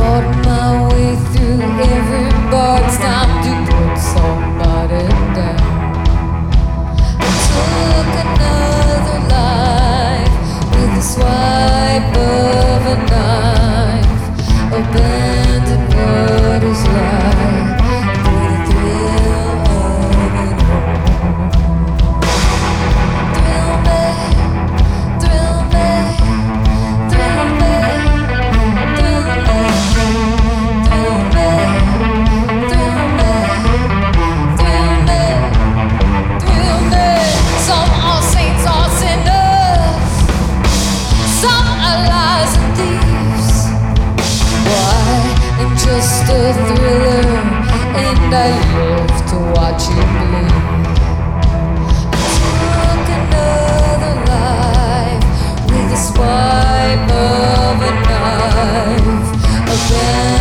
fought my way through every bar. It's time to put somebody down. I took another life with a swipe of a knife. Abandoned what is life for the thrill of it all. Thrill me, thrill me, thrill me, thrill me, thrill me, thrill me, thrill me, thrill me. Some are saints or sinners, some are liars and thieves. Why? I'm just a thriller, and I love to watch it bleed. I took another life with a swipe of a knife.